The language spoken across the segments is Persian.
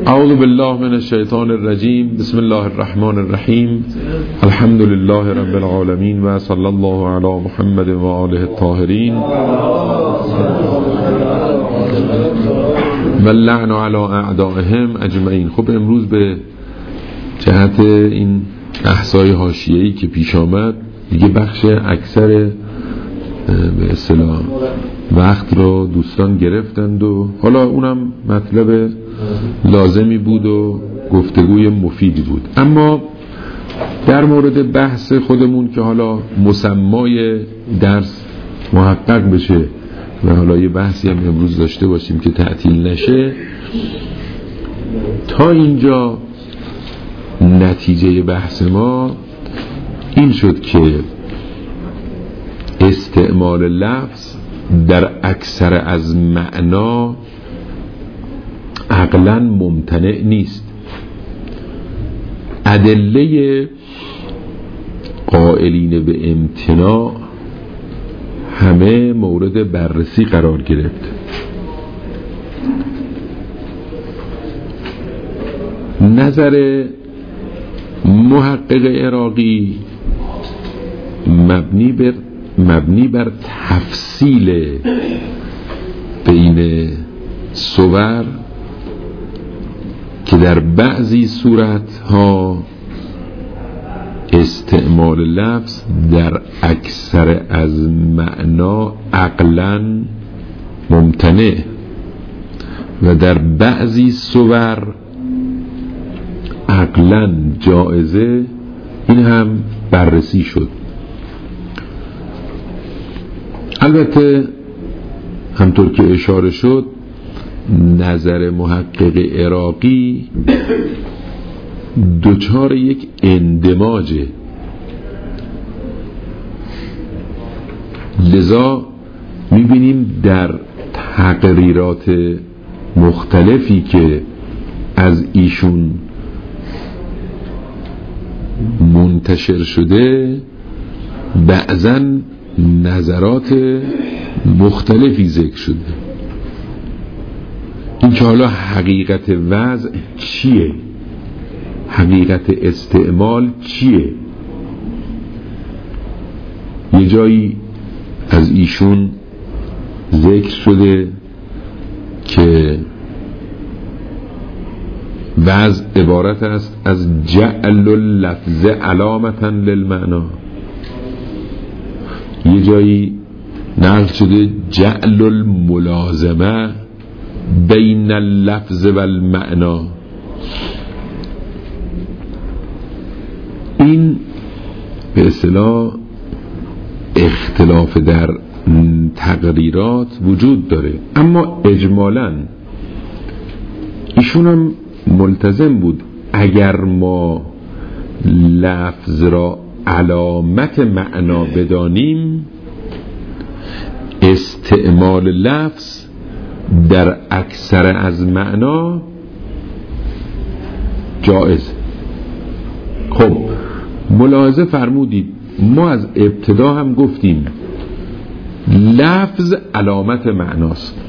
اعوذ بالله من الشیطان الرجیم. بسم الله الرحمن الرحیم. الحمد لله رب العالمین و صلی الله علی محمد و آله الطاهرین و اللعن علی اعدائهم اجمعین. خب امروز به جهت این بحث‌های حاشیه‌ای که پیش آمد دیگه بخش اکثر به اصطلاح وقت رو دوستان گرفتند و حالا اونم مطلب لازمی بود و گفتگوی مفیدی بود. اما در مورد بحث خودمون که حالا مسمای درس محقق بشه و حالا یه بحثی هم امروز داشته باشیم که تعطیل نشه، تا اینجا نتیجه بحث ما این شد که استعمال لفظ در اکثر از معنا عقلاً ممتنع نیست. ادله قائلین به امتناع همه مورد بررسی قرار گرفت. نظر محقق عراقی مبنی بر تفصیل بین صور که در بعضی صورتها استعمال لفظ در اکثر از معنا عقلاً ممتنع و در بعضی صور عقلاً جائزه، این هم بررسی شد. البته همطور که اشاره شد نظر محقق عراقی دچار یک اندماجه، لذا میبینیم در تقریرات مختلفی که از ایشون منتشر شده بعضاً نظرات مختلفی ذکر شده. این که حالا حقیقت وضع چیه، حقیقت استعمال چیه، یه جایی از ایشون ذکر شده که وضع عبارت است از جعل اللفظ علامتا للمعنا، یه جایی نقل شده جعل الملازمه بین اللفظ و المعنا. این به اصطلاح اختلاف در تقریرات وجود داره، اما اجمالاً ایشون هم ملتزم بود اگر ما لفظ را علامت معنا بدانیم، استعمال لفظ در اکثر از معنا جائز. خب ملاحظه فرمودید ما از ابتدا هم گفتیم لفظ علامت معناست.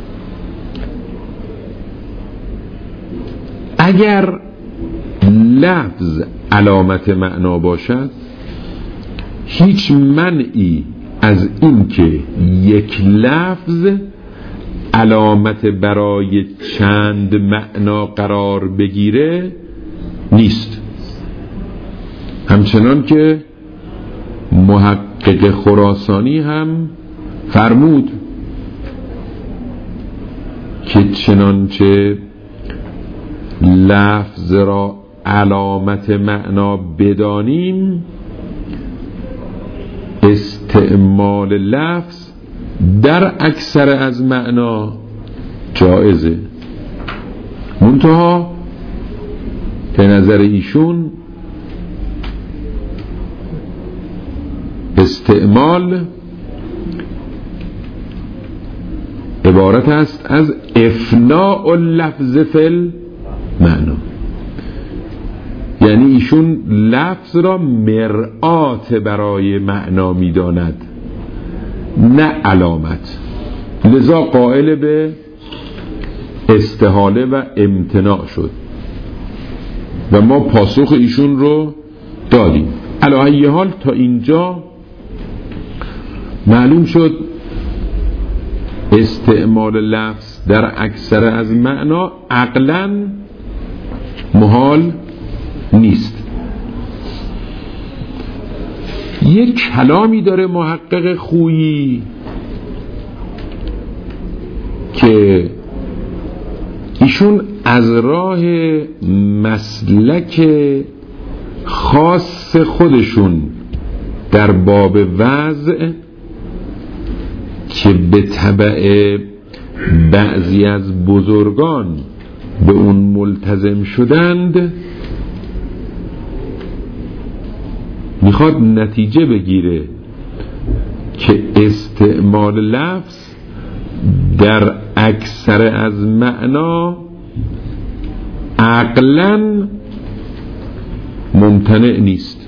اگر لفظ علامت معنا باشد هیچ منعی از این که یک لفظ علامت برای چند معنا قرار بگیره نیست. همچنان که محقق خراسانی هم فرمود که چنانچه لفظ را علامت معنا بدانیم استعمال لفظ در اکثر از معنا جائزه. منتها به نظر ایشون استعمال عبارت است از افناء اللفظ فی المعنا، یعنی ایشون لفظ را مرآت برای معنا می‌داند نه علامت. لذا قائل به استحاله و امتناع شد و ما پاسخ ایشون رو دادیم. علی ای حال تا اینجا معلوم شد استعمال لفظ در اکثر از معنا عقلاً محال نیست. یک کلامی داره محقق خویی که ایشون از راه مسلک خاص خودشون در باب وضع که به تبع بعضی از بزرگان به اون ملتزم شدند میخواد نتیجه بگیره که استعمال لفظ در اکثر از معنا عقلاً ممتنع نیست.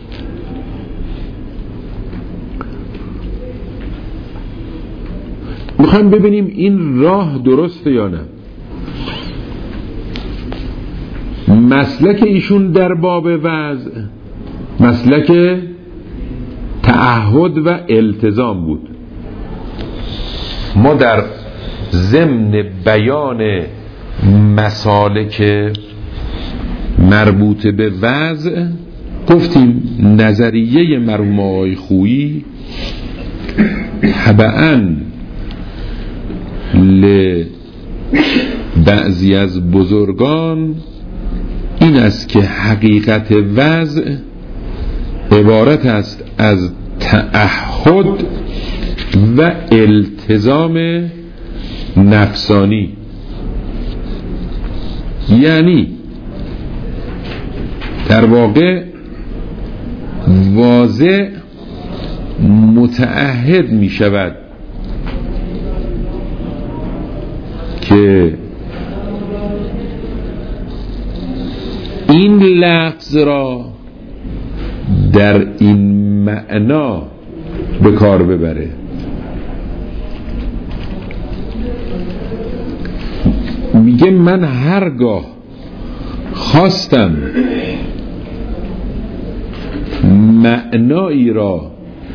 میخوایم ببینیم این راه درسته یا نه. مسلک ایشون در باب وضع مسلک تعهد و التزام بود. ما در ضمن بیان مسالک مربوط به وضع گفتیم نظریه مرحوم آقای خویی تبعاً بعضی از بزرگان این است که حقیقت وضع عبارت است از تعهد و التزام نفسانی، یعنی در واقع واضع متعهد می شود که این لفظ را در این معنا به کار ببره. میگه من هرگاه خواستم معنایی را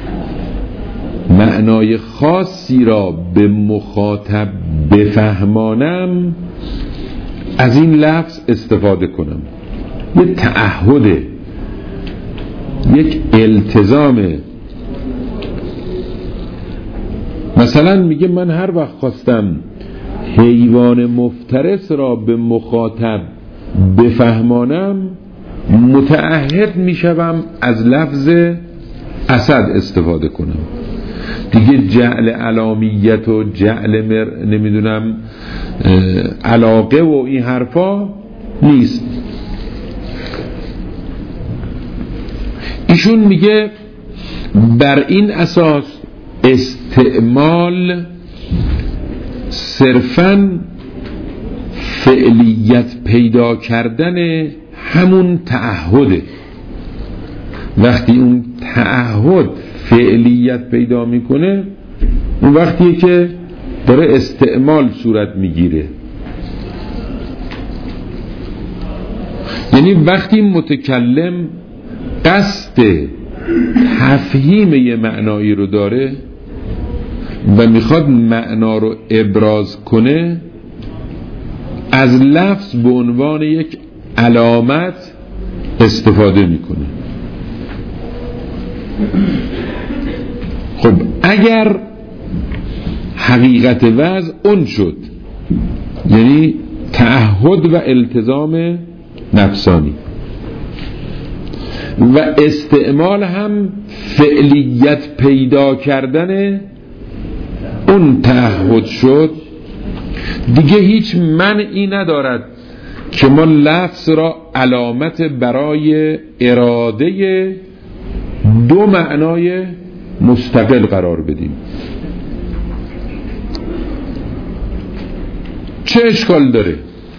معنای خاصی را به مخاطب بفهمانم از این لفظ استفاده کنم. یک تعهده، یک التزامه. مثلا میگه من هر وقت خواستم حیوان مفترس را به مخاطب بفهمانم متعهد میشوم از لفظ اسد استفاده کنم. دیگه جعل علامیت و جعل نمیدونم علاقه و این حرفا نیست. ایشون میگه بر این اساس استعمال صرفاً فعلیت پیدا کردن همون تعهده. وقتی اون تعهد فعلیت پیدا میکنه اون وقتیه که داره استعمال صورت میگیره. یعنی وقتی متکلم قصد تفهیم یه معنایی رو داره و میخواد معنا رو ابراز کنه از لفظ به عنوان یک علامت استفاده میکنه. خب اگر حقیقت وضع اون شد، یعنی تعهد و التزام نفسانی، و استعمال هم فعلیت پیدا کردن اون تعهد شد، دیگه هیچ منعی ندارد که ما لفظ را علامت برای اراده دو معنای مستقل قرار بدیم. چه اشکال داره؟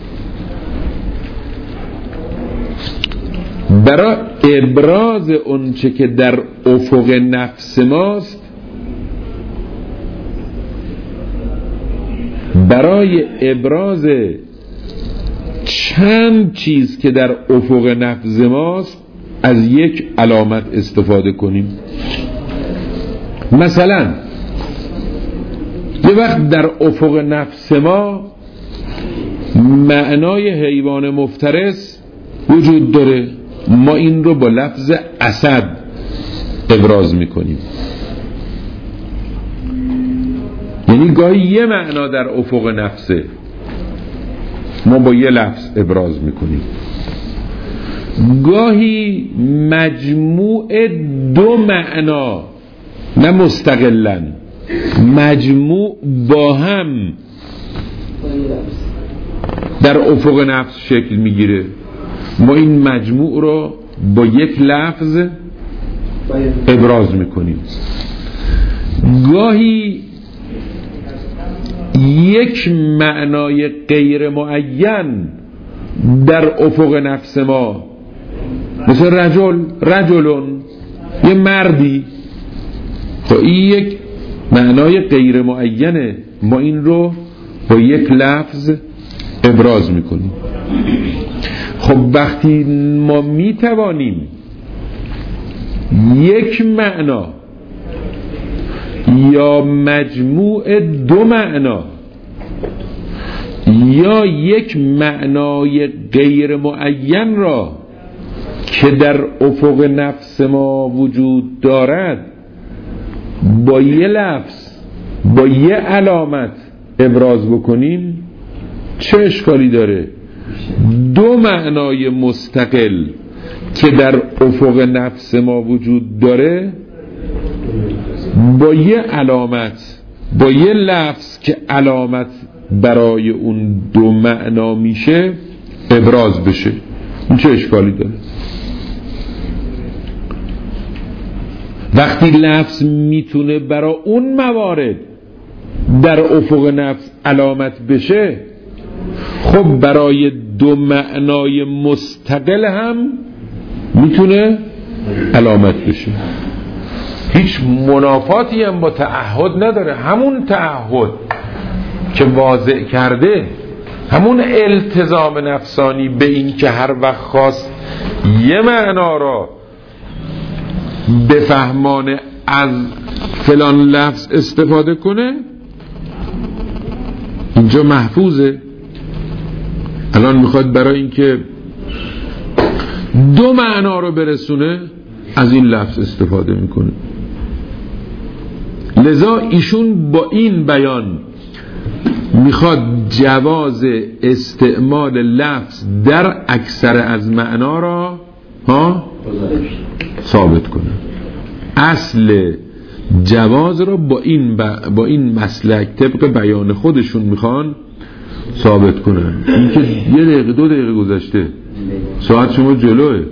برای ابراز اونچه که در افق نفس ماست، برای ابراز چند چیز که در افق نفس ماست از یک علامت استفاده کنیم. مثلا یه وقت در افق نفس ما معنای حیوان مفترس وجود داره، ما این رو با لفظ اسد ابراز میکنیم. یعنی گاهی یه معنا در افق نفسه ما با یه لفظ ابراز میکنیم، گاهی مجموع دو معنا، نه مستقلن، مجموع با هم در افق نفس شکل میگیره، ما این مجموع رو با یک لفظ ابراز میکنیم. گاهی یک معنای غیر معین در افق نفس ما، مثل رجلون، یه مردی، تا این یک معنای غیر معینه، ما این رو با یک لفظ ابراز میکنیم. خب وقتی ما میتوانیم یک معنا یا مجموع دو معنا یا یک معنای غیر معین را که در افق نفس ما وجود دارد با یه لفظ، با یه علامت ابراز بکنیم، چه اشکالی داره؟ دو معنای مستقل که در افق نفس ما وجود داره با یه علامت، با یه لفظ که علامت برای اون دو معنا میشه ابراز بشه، این چه اشکالی داره؟ وقتی لفظ میتونه برای اون موارد در افق نفس علامت بشه، خب برای دو معنای مستقل هم میتونه علامت بشه. هیچ منافاتی هم با تعهد نداره. همون تعهد که واضع کرده، همون التزام نفسانی به این که هر وقت خواست یه معنا را بفهمانه از فلان لفظ استفاده کنه، اینجا محفوظه. الان میخواد برای اینکه دو معنا رو برسونه از این لفظ استفاده میکنه. لذا ایشون با این بیان میخواد جواز استعمال لفظ در اکثر از معنا را ثابت کنه. اصل جواز را با این مسلک طبق بیان خودشون میخوان ثابت کنن. این که 1 دقیقه 2 دقیقه گذشته، ساعت شما جلوه.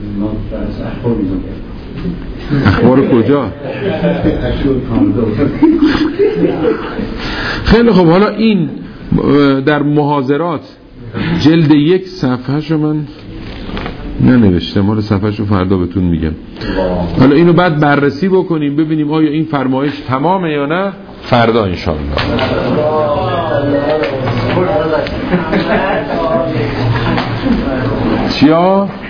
اخبار کجا؟ خیلی خب، حالا این در محاضرات جلد 1 صفحه شو من ننوشتم، حالا صفحه شو فردا بهتون میگم. حالا اینو بعد بررسی بکنیم ببینیم آیا این فرمایش تمامه یا نه. فردا انشاءالله. چیا؟